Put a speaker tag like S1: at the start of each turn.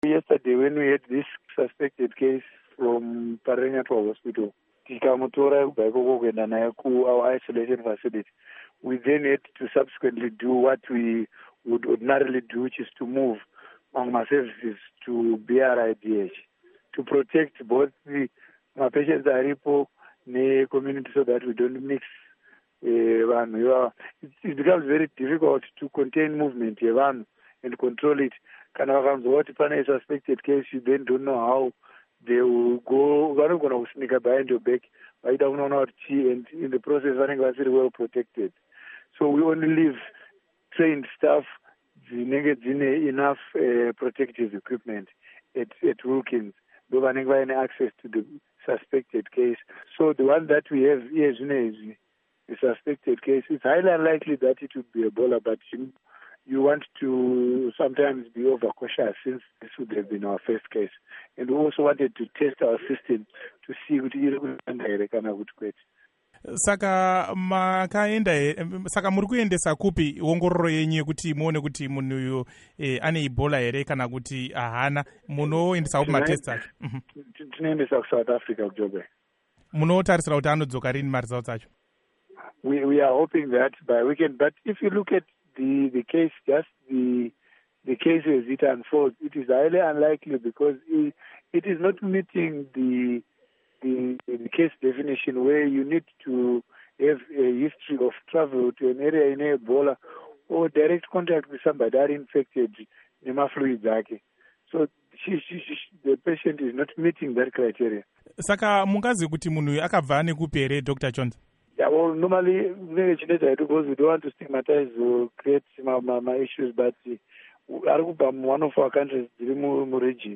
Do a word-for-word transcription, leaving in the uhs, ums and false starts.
S1: Yesterday, when we had this suspected case from Parenatal Hospital, tikamutora ikoko kuenda naye ku our isolation facility. We then had to subsequently do what we would ordinarily do, which is to move Mangma services to B R I D H to protect both the my patients aripo ne community so that we don't mix. Uh, it becomes very difficult to contain movement yevanhu and control it. Kana vakanzwa kuti pane a suspected case, you then don't know how they will go. Vanogona kusneaka behind your back vaida kunoona kuti chi, and in the process vanenge vasiri well protected. So we only leave trained staff dzinenge dzine enough uh, protective equipment at, at Wilkins, though vanenge vaine access to the suspected case. So the one that we have here is the suspected case. It's highly unlikely that it would be Ebola, but you, you want to sometimes be overcautious since this would have been our first case. And we also wanted to test our system to see what it
S2: saka makaenda saka muri kuendesa kupi ongororo yenyu yekuti muone kuti munhu uyu eh, ane Ebola here kana kuti hana, munoendesa kupi matest acho?
S1: Tinoendesa kuSouth Africa kuJobe.
S2: Munotarisira kuti anodzoka rini maresults acho?
S1: We we are hoping that by weekend, but if you look at the the case, just the the case as it unfolds, it is highly unlikely because it, it is not meeting the The, the case definition where you need to have a history of travel to an area in Ebola or direct contact with somebody that infected fluids. So she, she, she, the patient is not meeting that criteria.
S2: Saka mungazi kuti munhu akabva nekupi here, Doctor Jones?
S1: Yeah, well, normally because we don't want to stigmatize or create my, my, my issues, but uh, one of our countries, the region.